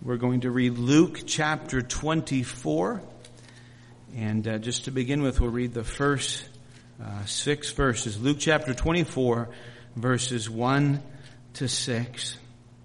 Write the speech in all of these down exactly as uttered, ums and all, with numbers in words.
We're going to read Luke chapter twenty-four. And uh, just to begin with, we'll read the first uh, six verses. Luke chapter twenty-four, verses one to six.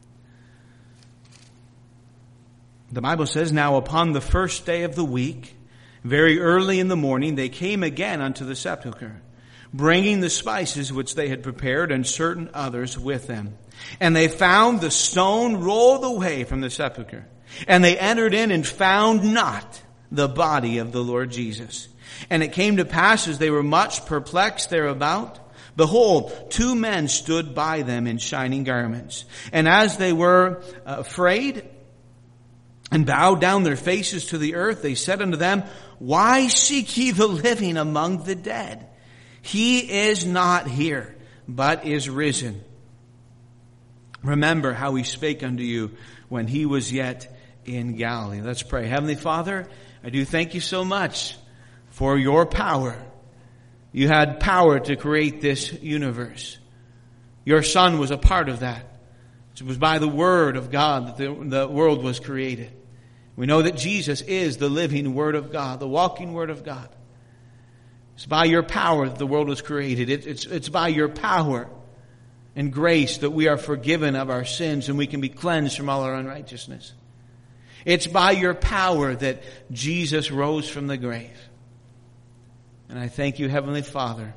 The Bible says, "Now upon the first day of the week, very early in the morning, they came again unto the sepulchre, bringing the spices which they had prepared, and certain others with them. And they found the stone rolled away from the sepulchre. And they entered in and found not the body of the Lord Jesus. And it came to pass, as they were much perplexed thereabout, behold, two men stood by them in shining garments. And as they were afraid and bowed down their faces to the earth, they said unto them, Why seek ye the living among the dead? He is not here, but is risen. Remember how he spake unto you when he was yet in Galilee." Let's pray. Heavenly Father, I do thank you so much for your power. You had power to create this universe. Your Son was a part of that. It was by the Word of God that the, the world was created. We know that Jesus is the living Word of God, the walking Word of God. It's by your power that the world was created. It, it's, it's by your power and grace that we are forgiven of our sins and we can be cleansed from all our unrighteousness. It's by your power that Jesus rose from the grave. And I thank you, Heavenly Father.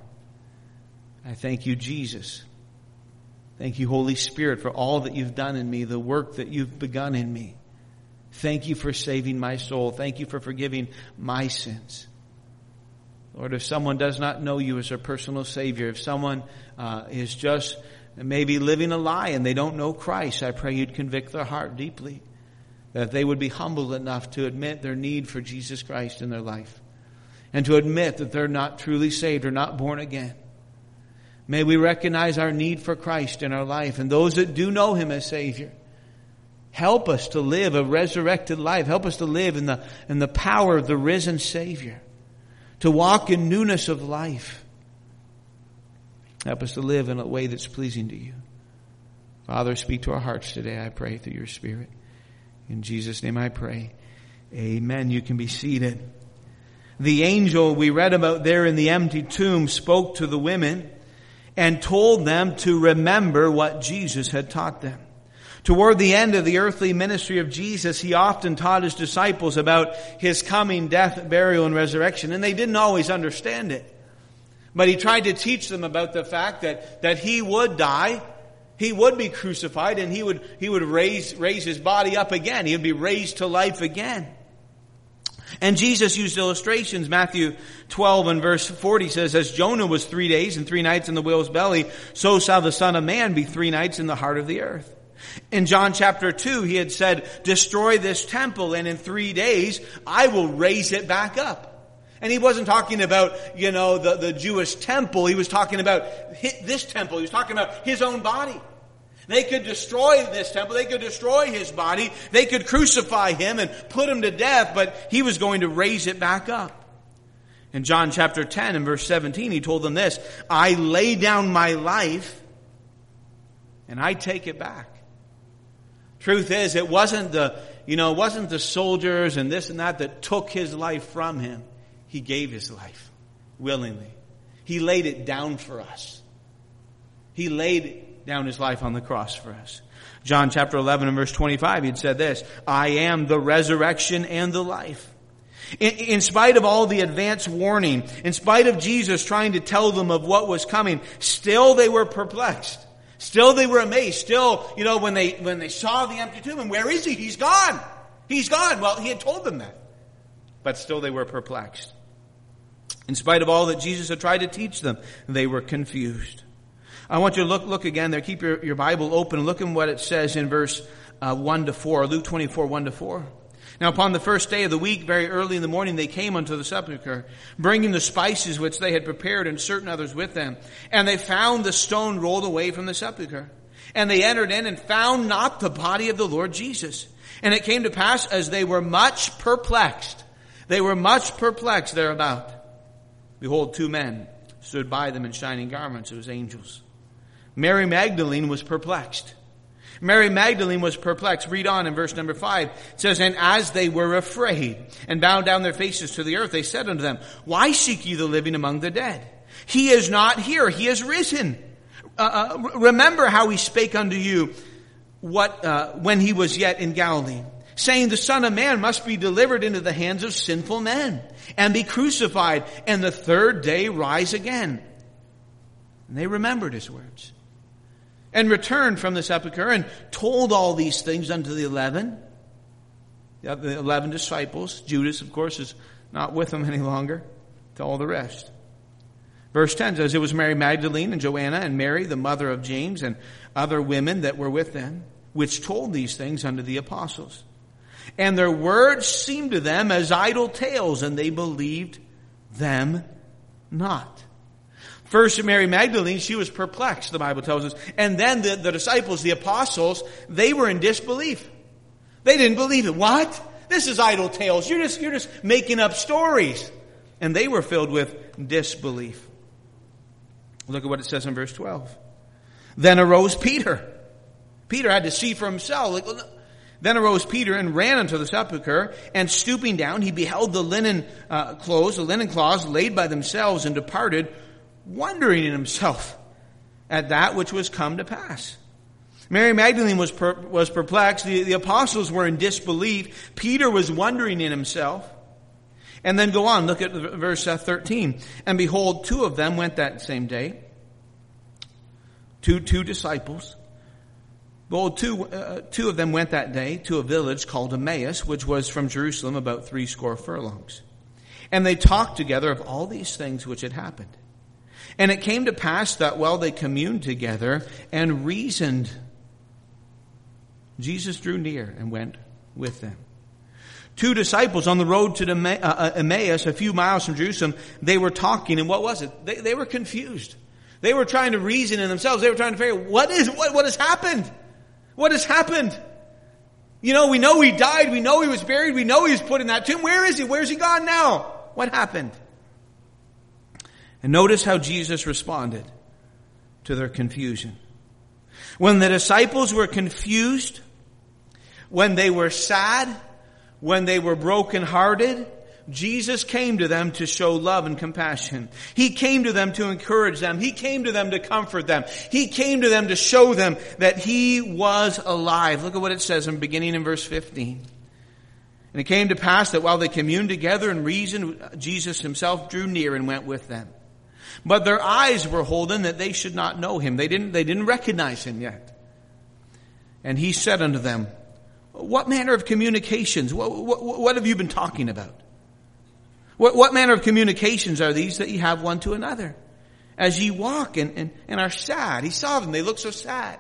I thank you, Jesus. Thank you, Holy Spirit, for all that you've done in me, the work that you've begun in me. Thank you for saving my soul. Thank you for forgiving my sins. Lord, if someone does not know you as their personal Savior, if someone uh, is just maybe living a lie and they don't know Christ, I pray you'd convict their heart deeply, that they would be humble enough to admit their need for Jesus Christ in their life and to admit that they're not truly saved or not born again. May we recognize our need for Christ in our life, and those that do know him as Savior, help us to live a resurrected life. Help us to live in the, in the power of the risen Savior, to walk in newness of life. Help us to live in a way that's pleasing to you. Father, speak to our hearts today, I pray, through your Spirit. In Jesus' name I pray. Amen. You can be seated. The angel we read about there in the empty tomb spoke to the women and told them to remember what Jesus had taught them. Toward the end of the earthly ministry of Jesus, he often taught his disciples about his coming death, burial, and resurrection, and they didn't always understand it. But he tried to teach them about the fact that, that he would die, he would be crucified, and he would, he would raise, raise his body up again. He would be raised to life again. And Jesus used illustrations. Matthew twelve and verse forty says, "As Jonah was three days and three nights in the whale's belly, so shall the Son of Man be three nights in the heart of the earth." In John chapter two, he had said, "Destroy this temple, and in three days I will raise it back up." And he wasn't talking about, you know, the, the Jewish temple. He was talking about this temple. He was talking about his own body. They could destroy this temple. They could destroy his body. They could crucify him and put him to death, but he was going to raise it back up. In John chapter ten and verse seventeen, he told them this, "I lay down my life and I take it back." Truth is, it wasn't the, you know, it wasn't the soldiers and this and that that took his life from him. He gave his life willingly. He laid it down for us. He laid down his life on the cross for us. John chapter eleven and verse twenty-five, he had said this, "I am the resurrection and the life." In, in spite of all the advance warning, in spite of Jesus trying to tell them of what was coming, still they were perplexed. Still they were amazed. Still, you know, when they, when they saw the empty tomb, and where is he? He's gone. He's gone. Well, he had told them that. But still they were perplexed. In spite of all that Jesus had tried to teach them, they were confused. I want you to look, look again there. Keep your, your Bible open and look at what it says in verse uh, one to four, Luke twenty-four, one to four. "Now upon the first day of the week, very early in the morning, they came unto the sepulchre, bringing the spices which they had prepared, and certain others with them. And they found the stone rolled away from the sepulchre. And they entered in and found not the body of the Lord Jesus. And it came to pass, as they were much perplexed, they were much perplexed thereabout, behold, two men stood by them in shining garments." It was angels. Mary Magdalene was perplexed. Mary Magdalene was perplexed. Read on in verse number five. It says, and as they were afraid and bowed down their faces to the earth, they said unto them, why seek ye the living among the dead? He is not here. He is risen. Uh, uh, remember how he spake unto you what uh, when he was yet in Galilee, saying, the Son of Man must be delivered into the hands of sinful men and be crucified, and the third day rise again. And they remembered his words, and returned from the sepulchre, and told all these things unto the eleven, the eleven disciples. Judas, of course, is not with them any longer, to all the rest. Verse ten says, it was Mary Magdalene and Joanna and Mary, the mother of James, and other women that were with them, which told these things unto the apostles. And their words seemed to them as idle tales, and they believed them not. First, Mary Magdalene, she was perplexed, the Bible tells us. And then the, the disciples, the apostles, they were in disbelief. They didn't believe it. What? This is idle tales. You're just, you're just making up stories. And they were filled with disbelief. Look at what it says in verse twelve. Then arose Peter. Peter had to see for himself. Like, then arose Peter and ran unto the sepulchre, and stooping down, he beheld the linen uh, clothes, the linen cloths laid by themselves, and departed, wondering in himself at that which was come to pass. Mary Magdalene was per, was perplexed. The, the apostles were in disbelief. Peter was wondering in himself. And then go on, look at verse thirteen. And behold, two of them went that same day. Two, two disciples. Behold, two, uh, two of them went that day to a village called Emmaus, which was from Jerusalem about three score furlongs. And they talked together of all these things which had happened. And it came to pass that while they communed together and reasoned, Jesus drew near and went with them. Two disciples on the road to Emmaus, a few miles from Jerusalem, they were talking, and what was it? They, they were confused. They were trying to reason in themselves. They were trying to figure out, what is, what, what has happened? What has happened? You know, we know he died. We know he was buried. We know he was put in that tomb. Where is he? Where's he gone now? What happened? And notice how Jesus responded to their confusion. When the disciples were confused, when they were sad, when they were brokenhearted, Jesus came to them to show love and compassion. He came to them to encourage them. He came to them to comfort them. He came to them to show them that he was alive. Look at what it says in beginning in verse fifteen. And it came to pass that while they communed together and reasoned, Jesus himself drew near and went with them. But their eyes were holden that they should not know him. They didn't, they didn't recognize him yet. And he said unto them, what manner of communications? What, what, what have you been talking about? What, what manner of communications are these that you have one to another? As ye walk and, and, and are sad. He saw them. They look so sad.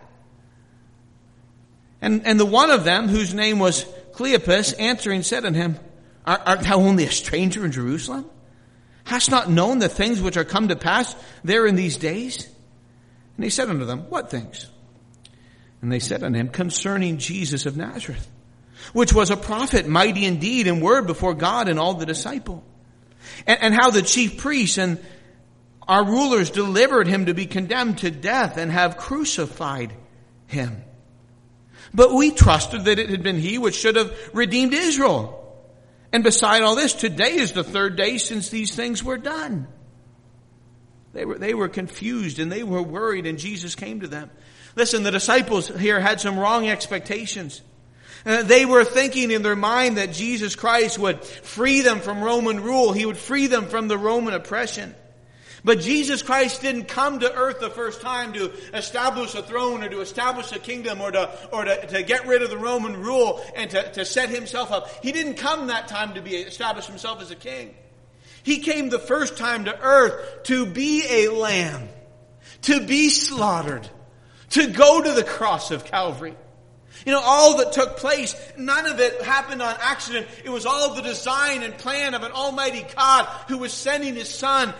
And, and the one of them, whose name was Cleopas, answering said unto him, Art, art thou only a stranger in Jerusalem? Hast not known the things which are come to pass there in these days? And he said unto them, what things? And they said unto him, concerning Jesus of Nazareth, which was a prophet, mighty in deed and word before God and all the disciple. And, and how the chief priests and our rulers delivered him to be condemned to death and have crucified him. But we trusted that it had been he which should have redeemed Israel. And beside all this, today is the third day since these things were done. They were, they were confused and they were worried, and Jesus came to them. Listen, the disciples here had some wrong expectations. Uh, they were thinking in their mind that Jesus Christ would free them from Roman rule. He would free them from the Roman oppression. But Jesus Christ didn't come to earth the first time to establish a throne or to establish a kingdom or to, or to, to get rid of the Roman rule and to, to set himself up. He didn't come that time to be establish himself as a king. He came the first time to earth to be a lamb, to be slaughtered, to go to the cross of Calvary. You know, all that took place, none of it happened on accident. It was all the design and plan of an almighty God who was sending his Son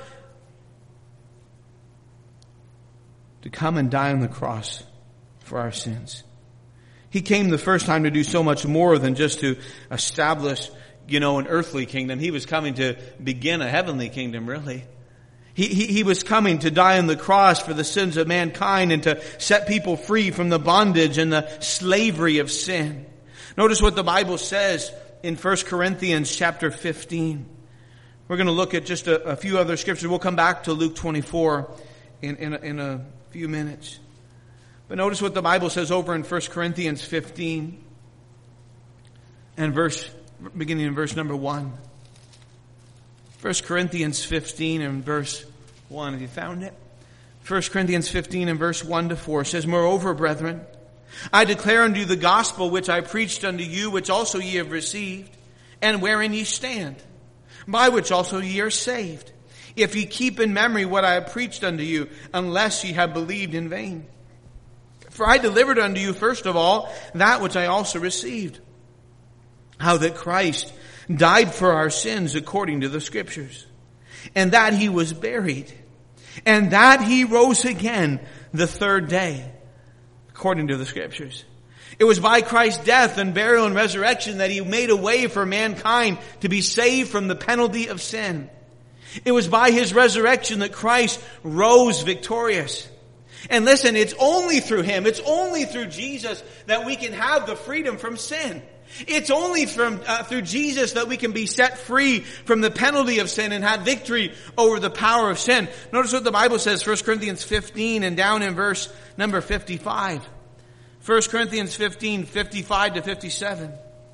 to come and die on the cross for our sins. He came the first time to do so much more than just to establish, you know, an earthly kingdom. He was coming to begin a heavenly kingdom, really. He, he, he was coming to die on the cross for the sins of mankind and to set people free from the bondage and the slavery of sin. Notice what the Bible says in First Corinthians chapter fifteen. We're going to look at just a, a few other scriptures. We'll come back to Luke twenty-four in, in, a, in a few minutes. But notice what the Bible says over in First Corinthians fifteen and verse, beginning in verse number one. First Corinthians fifteen and verse one. Have you found it? First Corinthians fifteen and verse one to four says, Moreover, brethren, I declare unto you the gospel which I preached unto you, which also ye have received, and wherein ye stand, by which also ye are saved, if ye keep in memory what I have preached unto you, unless ye have believed in vain. For I delivered unto you first of all that which I also received, how that Christ died for our sins according to the Scriptures, and that he was buried, and that he rose again the third day, according to the Scriptures. It was by Christ's death and burial and resurrection that he made a way for mankind to be saved from the penalty of sin. It was by his resurrection that Christ rose victorious. And listen, it's only through him, it's only through Jesus that we can have the freedom from sin. It's only from uh, through Jesus that we can be set free from the penalty of sin and have victory over the power of sin. Notice what the Bible says, First Corinthians fifteen and down in verse number fifty-five. First Corinthians fifteen, fifty-five to fifty-seven.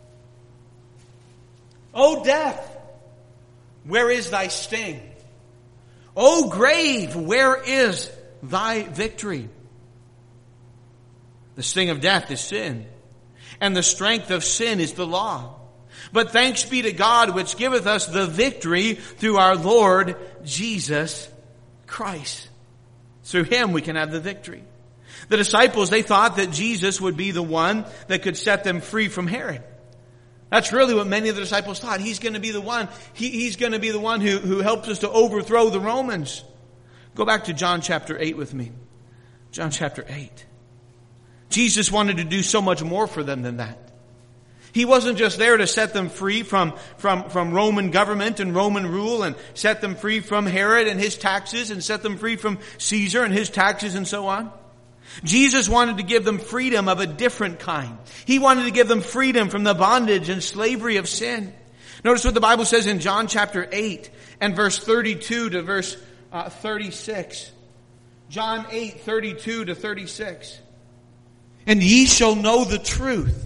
O death, where is thy sting? O grave, where is thy victory? The sting of death is sin, and the strength of sin is the law. But thanks be to God, which giveth us the victory through our Lord Jesus Christ. Through him we can have the victory. The disciples, they thought that Jesus would be the one that could set them free from Herod. That's really what many of the disciples thought. He's going to be the one. He, he's going to be the one who, who helps us to overthrow the Romans. Go back to John chapter eight with me. John chapter eight. Jesus wanted to do so much more for them than that. He wasn't just there to set them free from, from, from Roman government and Roman rule and set them free from Herod and his taxes and set them free from Caesar and his taxes and so on. Jesus wanted to give them freedom of a different kind. He wanted to give them freedom from the bondage and slavery of sin. Notice what the Bible says in John chapter eight and verse thirty-two to verse uh, thirty-six. John eight, thirty-two to thirty-six. And ye shall know the truth,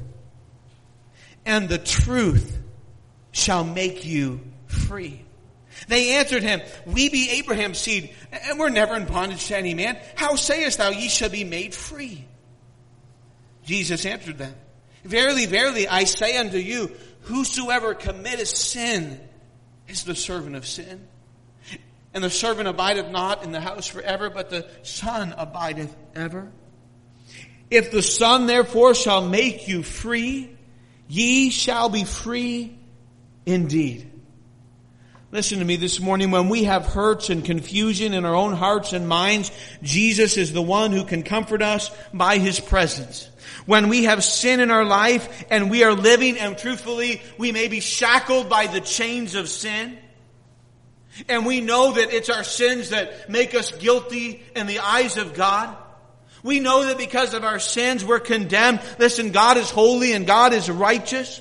and the truth shall make you free. They answered him, We be Abraham's seed, and we're never in bondage to any man. How sayest thou, ye shall be made free? Jesus answered them, Verily, verily, I say unto you, whosoever committeth sin is the servant of sin. And the servant abideth not in the house forever, but the Son abideth ever. If the Son therefore shall make you free, ye shall be free indeed. Listen to me this morning. When we have hurts and confusion in our own hearts and minds, Jesus is the one who can comfort us by his presence. When we have sin in our life and we are living, and truthfully, we may be shackled by the chains of sin, and we know that it's our sins that make us guilty in the eyes of God. We know that because of our sins we're condemned. Listen, God is holy and God is righteous.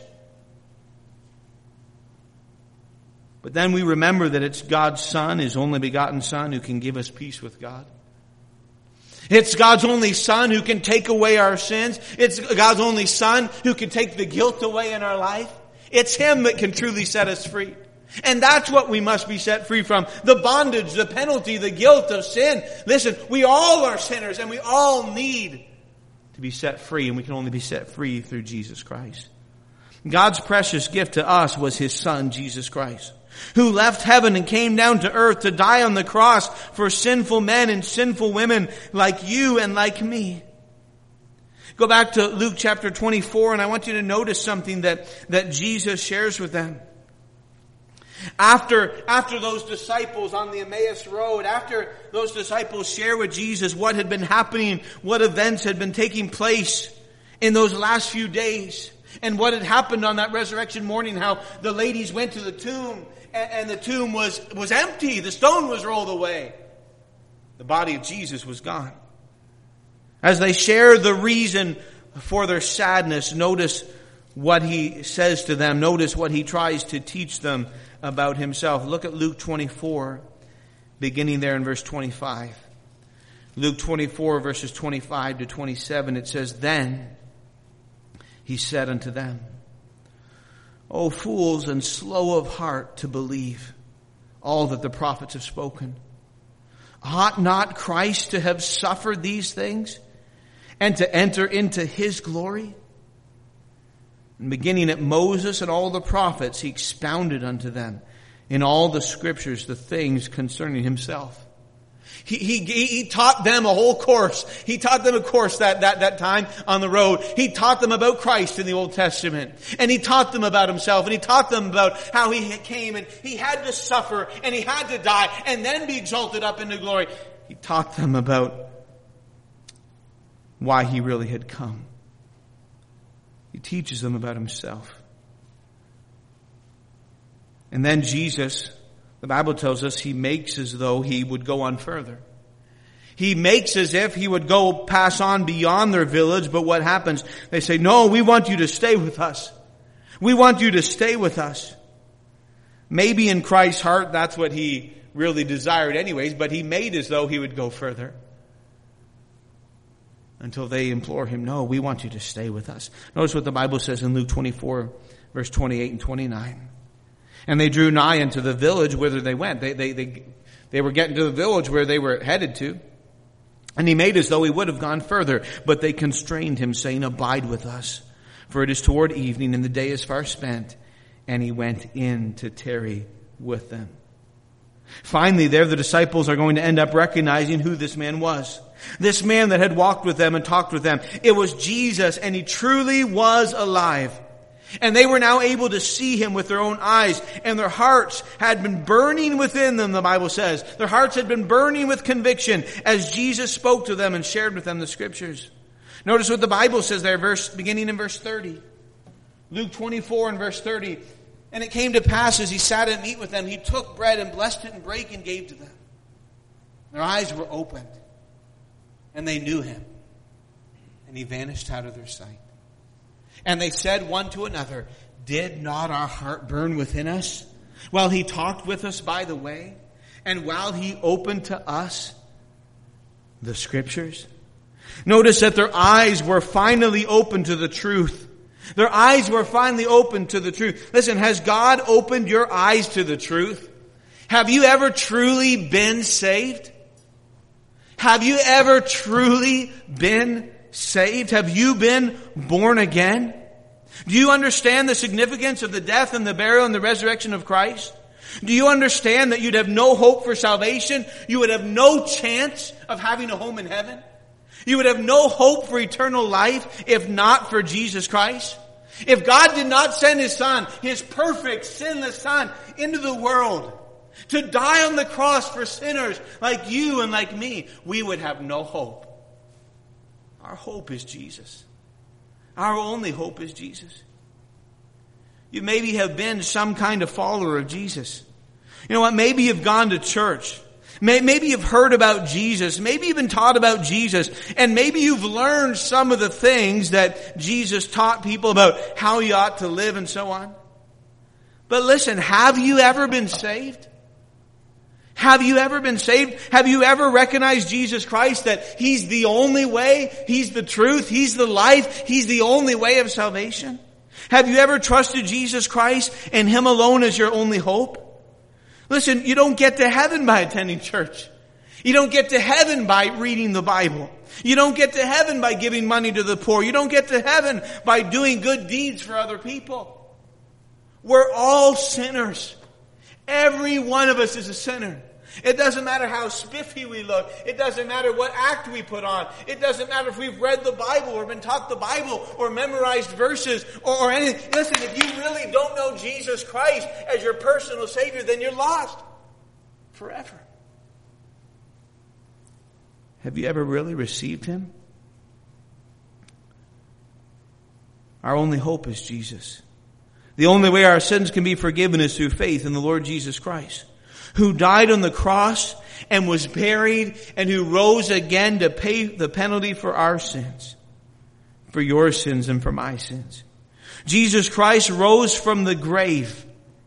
But then we remember that it's God's Son, his only begotten Son, who can give us peace with God. It's God's only Son who can take away our sins. It's God's only Son who can take the guilt away in our life. It's him that can truly set us free. And that's what we must be set free from. The bondage, the penalty, the guilt of sin. Listen, we all are sinners and we all need to be set free. And we can only be set free through Jesus Christ. God's precious gift to us was his Son, Jesus Christ, who left heaven and came down to earth to die on the cross for sinful men and sinful women like you and like me. Go back to Luke chapter twenty-four, and I want you to notice something that, that Jesus shares with them. After, after those disciples on the Emmaus Road, after those disciples share with Jesus what had been happening, what events had been taking place in those last few days, And what had happened on that resurrection morning, how the ladies went to the tomb and, and the tomb was, was empty. The stone was rolled away. The body of Jesus was gone. As they share the reason for their sadness, notice what he says to them. Notice what he tries to teach them about himself. Look at Luke twenty-four, beginning there in verse twenty-five. Luke twenty-four, verses twenty-five to twenty-seven, it says, "Then he said unto them, O fools and slow of heart to believe all that the prophets have spoken. Ought not Christ to have suffered these things and to enter into his glory?" And beginning at Moses and all the prophets, he expounded unto them in all the scriptures the things concerning himself. He, he, he taught them a whole course. He taught them a course that, that, that time on the road. He taught them about Christ in the Old Testament. And he taught them about himself. And he taught them about how he came and he had to suffer and he had to die and then be exalted up into glory. He taught them about why he really had come. He teaches them about himself. And then Jesus, the Bible tells us, he makes as though he would go on further. He makes as if he would go pass on beyond their village, but what happens? They say, "No, we want you to stay with us. We want you to stay with us." Maybe in Christ's heart, that's what he really desired anyways, but he made as though he would go further. Until they implore him, "No, we want you to stay with us." Notice what the Bible says in Luke twenty-four, verse twenty-eight and twenty-nine. "And they drew nigh unto the village whither they went." They, they, they, they were getting to the village where they were headed to. "And he made as though he would have gone further, but they constrained him, saying, Abide with us, for it is toward evening, and the day is far spent. And he went in to tarry with them." Finally, there the disciples are going to end up recognizing who this man was. This man that had walked with them and talked with them. It was Jesus, and he truly was alive. And they were now able to see him with their own eyes, and their hearts had been burning within them, the Bible says. Their hearts had been burning with conviction as Jesus spoke to them and shared with them the scriptures. Notice what the Bible says there, verse beginning in verse thirty. Luke twenty-four and verse thirty. "And it came to pass as he sat at meat with them, he took bread and blessed it and brake and gave to them. Their eyes were opened, and they knew him, and he vanished out of their sight. And they said one to another, Did not our heart burn within us while he talked with us by the way, and while he opened to us the scriptures?" Notice that their eyes were finally open to the truth. Their eyes were finally open to the truth. Listen, has God opened your eyes to the truth? Have you ever truly been saved? Have you ever truly been saved? Have you been born again? Do you understand the significance of the death and the burial and the resurrection of Christ? Do you understand that you'd have no hope for salvation? You would have no chance of having a home in heaven? You would have no hope for eternal life if not for Jesus Christ? If God did not send his Son, his perfect, sinless Son, into the world to die on the cross for sinners like you and like me, we would have no hope. Our hope is Jesus. Our only hope is Jesus. You maybe have been some kind of follower of Jesus. You know what? Maybe you've gone to church. Maybe you've heard about Jesus. Maybe you've been taught about Jesus. And maybe you've learned some of the things that Jesus taught people about how you ought to live and so on. But listen, have you ever been saved? Have you ever been saved? Have you ever recognized Jesus Christ, that he's the only way, he's the truth, he's the life, he's the only way of salvation? Have you ever trusted Jesus Christ and him alone as your only hope? Listen, you don't get to heaven by attending church. You don't get to heaven by reading the Bible. You don't get to heaven by giving money to the poor. You don't get to heaven by doing good deeds for other people. We're all sinners. Every one of us is a sinner. It doesn't matter how spiffy we look. It doesn't matter what act we put on. It doesn't matter if we've read the Bible or been taught the Bible or memorized verses or, or anything. Listen, if you really don't know Jesus Christ as your personal Savior, then you're lost forever. Have you ever really received him? Our only hope is Jesus. The only way our sins can be forgiven is through faith in the Lord Jesus Christ, who died on the cross and was buried and who rose again to pay the penalty for our sins, for your sins and for my sins. Jesus Christ rose from the grave.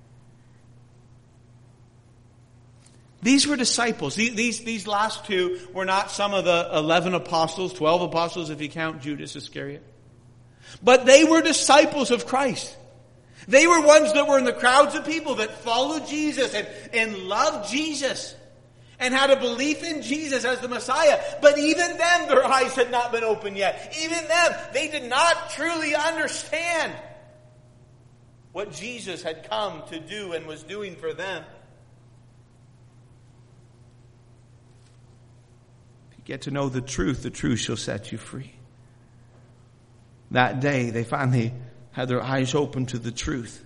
These were disciples. These, these, these last two were not some of the eleven apostles, twelve apostles if you count Judas Iscariot. But they were disciples of Christ. They were ones that were in the crowds of people that followed Jesus and, and loved Jesus and had a belief in Jesus as the Messiah. But even them, their eyes had not been opened yet. Even them, they did not truly understand what Jesus had come to do and was doing for them. If you get to know the truth, the truth shall set you free. That day, they finally had their eyes open to the truth.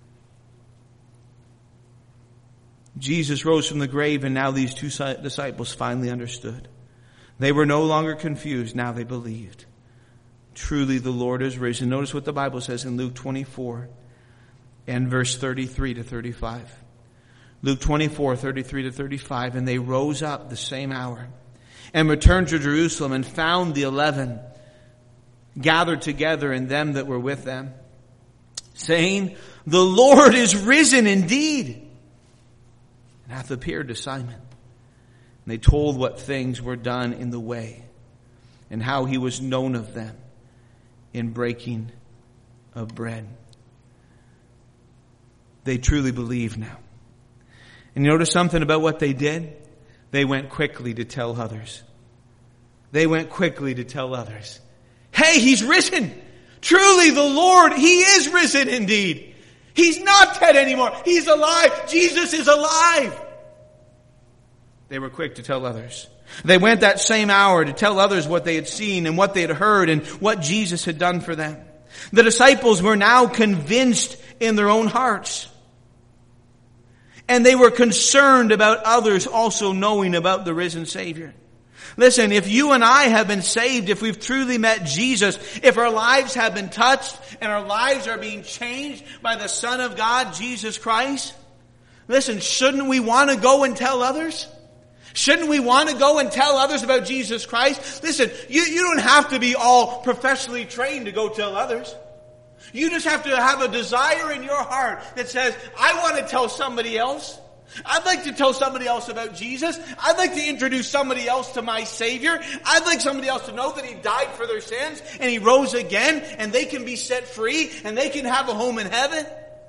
Jesus rose from the grave, and now these two disciples finally understood. They were no longer confused. Now they believed. Truly the Lord is risen. Notice what the Bible says in Luke twenty-four and verse thirty-three to thirty-five. Luke twenty-four, thirty-three to thirty-five. And they rose up the same hour and returned to Jerusalem and found the eleven gathered together and them that were with them, saying, the Lord is risen indeed, and hath appeared to Simon. And they told what things were done in the way, and how he was known of them in breaking of bread. They truly believe now. And you notice something about what they did? They went quickly to tell others. They went quickly to tell others. Hey, he's risen. Truly the Lord, he is risen indeed. He's not dead anymore. He's alive. Jesus is alive. They were quick to tell others. They went that same hour to tell others what they had seen and what they had heard and what Jesus had done for them. The disciples were now convinced in their own hearts. And they were concerned about others also knowing about the risen Savior. Listen, if you and I have been saved, if we've truly met Jesus, if our lives have been touched and our lives are being changed by the Son of God, Jesus Christ, listen, shouldn't we want to go and tell others? Shouldn't we want to go and tell others about Jesus Christ? Listen, you, you don't have to be all professionally trained to go tell others. You just have to have a desire in your heart that says, I want to tell somebody else. I'd like to tell somebody else about Jesus. I'd like to introduce somebody else to my Savior. I'd like somebody else to know that He died for their sins and He rose again and they can be set free and they can have a home in heaven.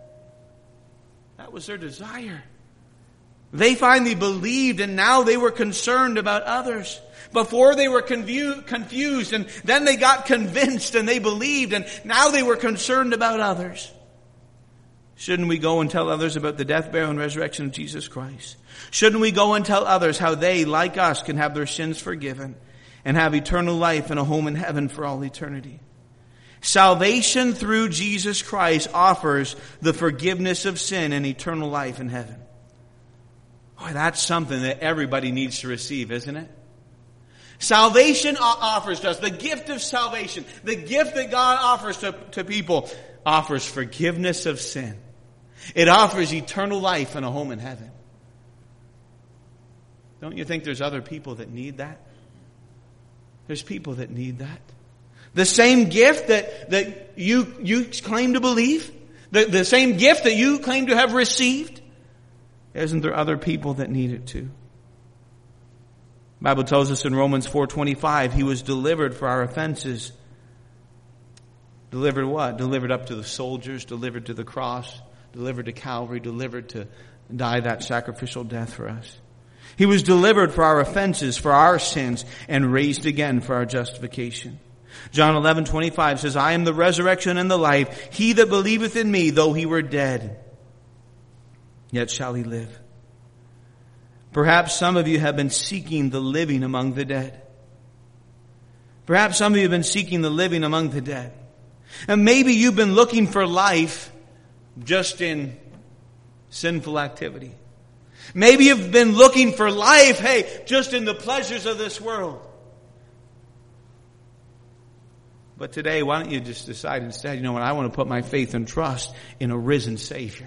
That was their desire. They finally believed and now they were concerned about others. Before they were confu- confused and then they got convinced and they believed and now they were concerned about others. Shouldn't we go and tell others about the death, burial, and resurrection of Jesus Christ? Shouldn't we go and tell others how they, like us, can have their sins forgiven and have eternal life and a home in heaven for all eternity? Salvation through Jesus Christ offers the forgiveness of sin and eternal life in heaven. Boy, that's something that everybody needs to receive, isn't it? Salvation offers to us, the gift of salvation, the gift that God offers to, to people, offers forgiveness of sin. It offers eternal life and a home in heaven. Don't you think there's other people that need that? There's people that need that. The same gift that, that you, you claim to believe, the, the same gift that you claim to have received, isn't there other people that need it too? The Bible tells us in Romans four twenty-five, He was delivered for our offenses. Delivered what? Delivered up to the soldiers, delivered to the cross, delivered to Calvary, delivered to die that sacrificial death for us. He was delivered for our offenses, for our sins, and raised again for our justification. John eleven twenty-five says, I am the resurrection and the life. He that believeth in me, though he were dead, yet shall he live. Perhaps some of you have been seeking the living among the dead. Perhaps some of you have been seeking the living among the dead. And maybe you've been looking for life just in sinful activity. Maybe you've been looking for life, hey, just in the pleasures of this world. But today, why don't you just decide instead, you know what, I want to put my faith and trust in a risen Savior.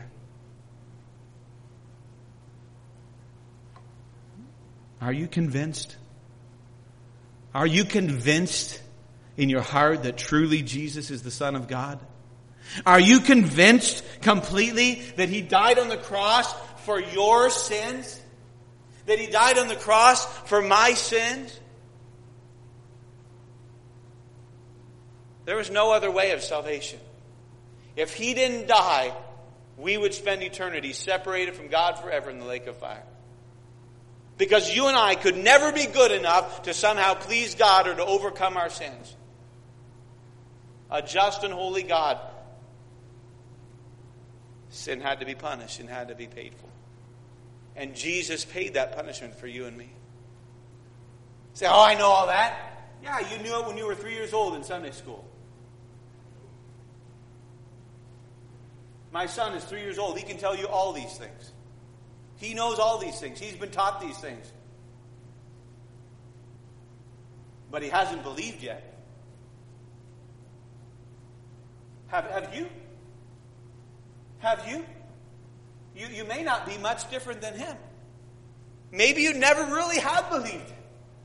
Are you convinced? Are you convinced in your heart that truly Jesus is the Son of God? Are you convinced completely that He died on the cross for your sins? That He died on the cross for my sins? There was no other way of salvation. If He didn't die, we would spend eternity separated from God forever in the lake of fire. Because you and I could never be good enough to somehow please God or to overcome our sins. A just and holy God. Sin had to be punished and had to be paid for. And Jesus paid that punishment for you and me. Say, oh, I know all that. Yeah, you knew it when you were three years old in Sunday school. My son is three years old. He can tell you all these things. He knows all these things. He's been taught these things. But he hasn't believed yet. Have, have you? Have you? You? You may not be much different than him. Maybe you never really have believed it.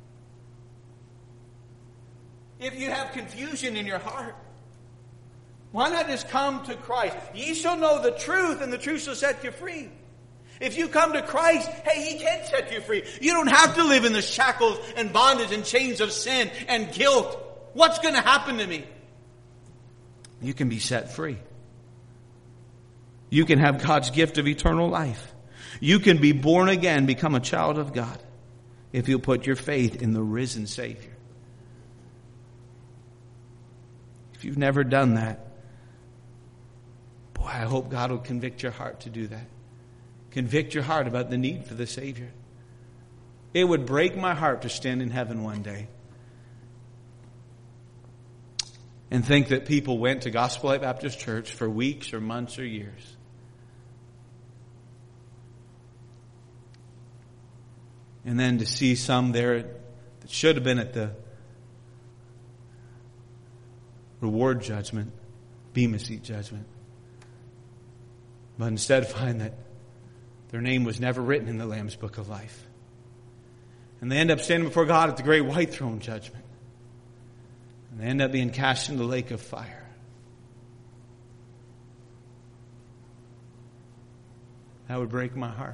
If you have confusion in your heart, why not just come to Christ? Ye shall know the truth, and the truth shall set you free. If you come to Christ, hey, He can set you free. You don't have to live in the shackles and bondage and chains of sin and guilt. What's going to happen to me? You can be set free. You can have God's gift of eternal life. You can be born again, become a child of God, if you'll put your faith in the risen Savior. If you've never done that, boy, I hope God will convict your heart to do that. Convict your heart about the need for the Savior. It would break my heart to stand in heaven one day and think that people went to Gospel Light Baptist Church for weeks or months or years. And then to see some there that should have been at the reward judgment, Bema Seat judgment, but instead find that their name was never written in the Lamb's Book of Life. And they end up standing before God at the great white throne judgment. And they end up being cast into the lake of fire. That would break my heart.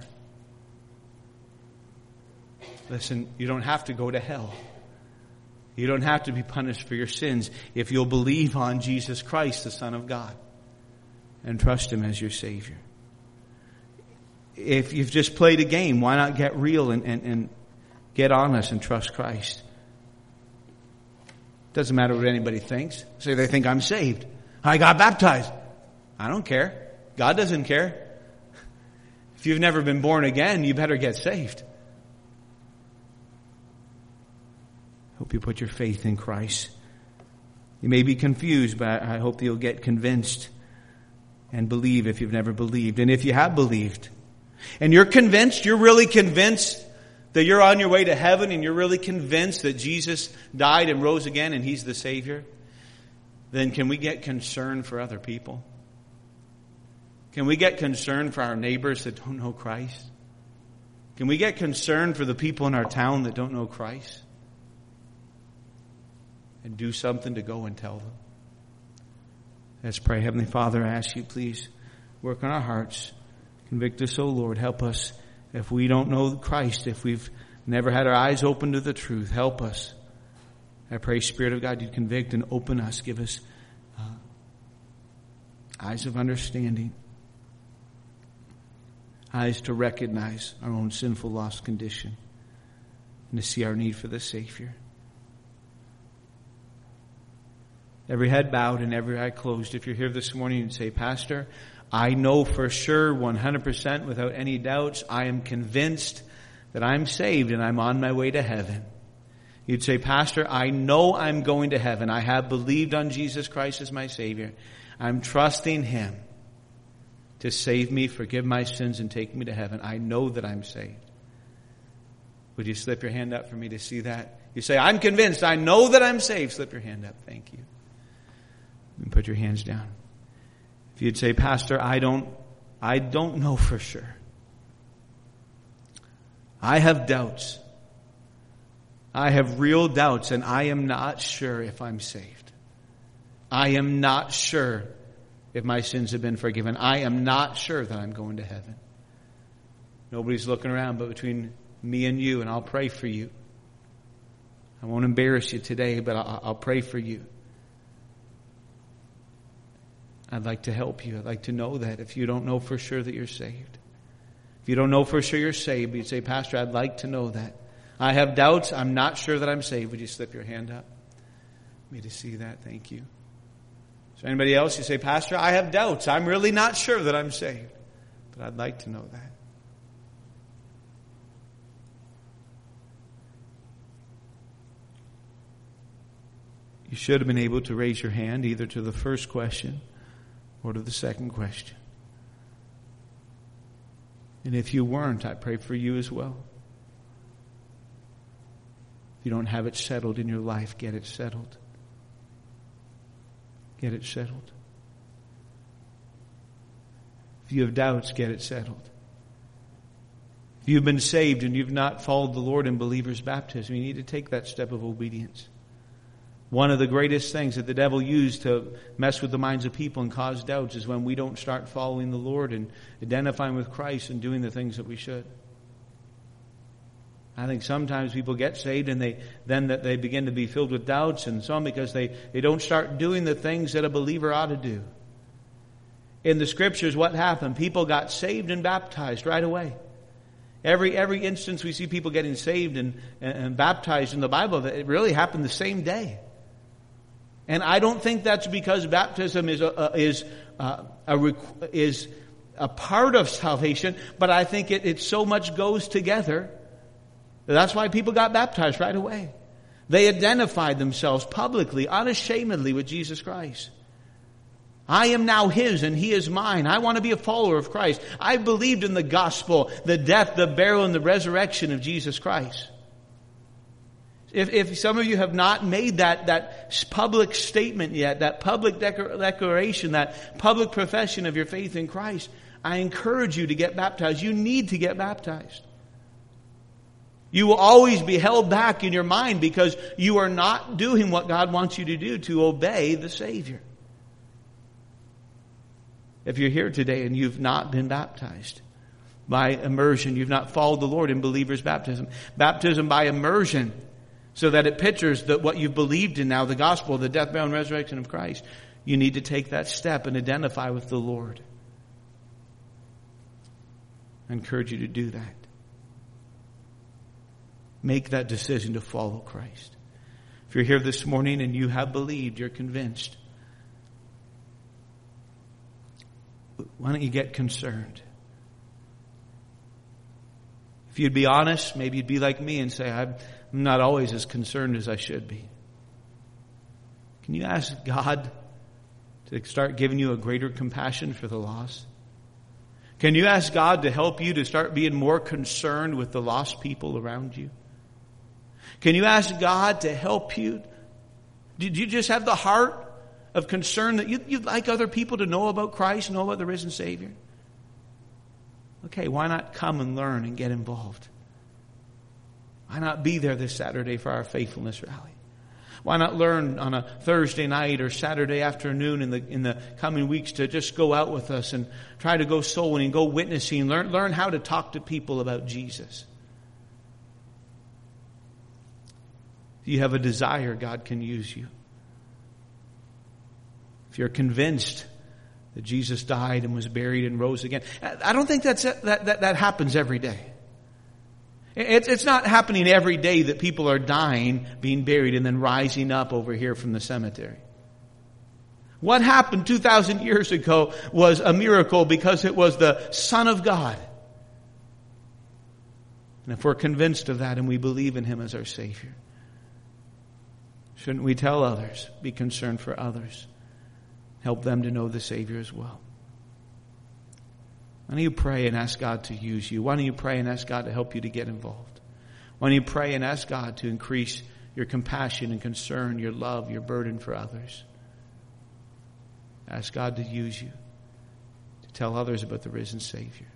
Listen, you don't have to go to hell. You don't have to be punished for your sins if you'll believe on Jesus Christ, the Son of God, and trust Him as your Savior. If you've just played a game, why not get real and, and, and get honest and trust Christ? Doesn't matter what anybody thinks. Say they think I'm saved. I got baptized. I don't care. God doesn't care. If you've never been born again, you better get saved. Hope you put your faith in Christ. You may be confused, but I hope you'll get convinced and believe if you've never believed. And if you have believed, and you're convinced, you're really convinced that you're on your way to heaven, and you're really convinced that Jesus died and rose again and He's the Savior, then can we get concerned for other people? Can we get concerned for our neighbors that don't know Christ? Can we get concerned for the people in our town that don't know Christ? And do something to go and tell them. Let's pray. Heavenly Father, I ask You, please work on our hearts. Convict us, O Lord. Help us if we don't know Christ, if we've never had our eyes open to the truth. Help us. I pray, Spirit of God, You'd convict and open us. Give us uh, eyes of understanding. Eyes to recognize our own sinful, lost condition. And to see our need for the Savior. Every head bowed and every eye closed. If you're here this morning and say, Pastor, I know for sure, one hundred percent without any doubts, I am convinced that I'm saved and I'm on my way to heaven. You'd say, Pastor, I know I'm going to heaven. I have believed on Jesus Christ as my Savior. I'm trusting Him to save me, forgive my sins, and take me to heaven. I know that I'm saved. Would you slip your hand up for me to see that? You say, I'm convinced. I know that I'm saved. Slip your hand up. Thank you. And put your hands down. If you'd say, Pastor, I don't, I don't know for sure. I have doubts. I have real doubts, and I am not sure if I'm saved. I am not sure if my sins have been forgiven. I am not sure that I'm going to heaven. Nobody's looking around but between me and you, and I'll pray for you. I won't embarrass you today, but I'll, I'll pray for you. I'd like to help you. I'd like to know that if you don't know for sure that you're saved. If you don't know for sure you're saved, you'd say, Pastor, I'd like to know that. I have doubts. I'm not sure that I'm saved. Would you slip your hand up? Me to see that. Thank you. Is there anybody else? You say, Pastor, I have doubts. I'm really not sure that I'm saved. But I'd like to know that. You should have been able to raise your hand either to the first question or to the second question. And if you weren't, I pray for you as well. If you don't have it settled in your life, get it settled. Get it settled. If you have doubts, get it settled. If you've been saved and you've not followed the Lord in believer's baptism, you need to take that step of obedience. One of the greatest things that the devil used to mess with the minds of people and cause doubts is when we don't start following the Lord and identifying with Christ and doing the things that we should. I think sometimes people get saved and they then that they begin to be filled with doubts and so on because they, they don't start doing the things that a believer ought to do. In the scriptures, what happened? People got saved and baptized right away. Every every instance we see people getting saved and, and, and baptized in the Bible, it really happened the same day. And I don't think that's because baptism is a, is uh, a is a part of salvation, but I think it, it so much goes together. That's why people got baptized right away. They identified themselves publicly, unashamedly with Jesus Christ. I am now His and He is mine. I want to be a follower of Christ. I believed in the gospel, the death, the burial, and the resurrection of Jesus Christ. If, if some of you have not made that, that public statement yet, that public declaration, that public profession of your faith in Christ, I encourage you to get baptized. You need to get baptized. You will always be held back in your mind because you are not doing what God wants you to do to obey the Savior. If you're here today and you've not been baptized by immersion, you've not followed the Lord in believer's baptism, baptism by immersion, so that it pictures that what you've believed in now, the gospel, the death, burial, and resurrection of Christ, you need to take that step and identify with the Lord. I encourage you to do that. Make that decision to follow Christ. If you're here this morning and you have believed, you're convinced, why don't you get concerned? If you'd be honest, maybe you'd be like me and say, I'm not always as concerned as I should be. Can you ask God to start giving you a greater compassion for the lost? Can you ask God to help you to start being more concerned with the lost people around you? Can you ask God to help you? Did you just have the heart of concern that you'd, you'd like other people to know about Christ, know about the risen Savior? Okay, why not come and learn and get involved? Why not be there this Saturday for our faithfulness rally? Why not learn on a Thursday night or Saturday afternoon in the in the coming weeks to just go out with us and try to go soul winning, go witnessing, learn learn how to talk to people about Jesus? If you have a desire, God can use you. If you're convinced that Jesus died and was buried and rose again, I don't think that's that that, that happens every day. It's, it's not happening every day that people are dying, being buried, and then rising up over here from the cemetery. What happened two thousand years ago was a miracle because it was the Son of God. And if we're convinced of that and we believe in Him as our Savior, shouldn't we tell others, be concerned for others, help them to know the Savior as well? Why don't you pray and ask God to use you? Why don't you pray and ask God to help you to get involved? Why don't you pray and ask God to increase your compassion and concern, your love, your burden for others? Ask God to use you to tell others about the risen Savior.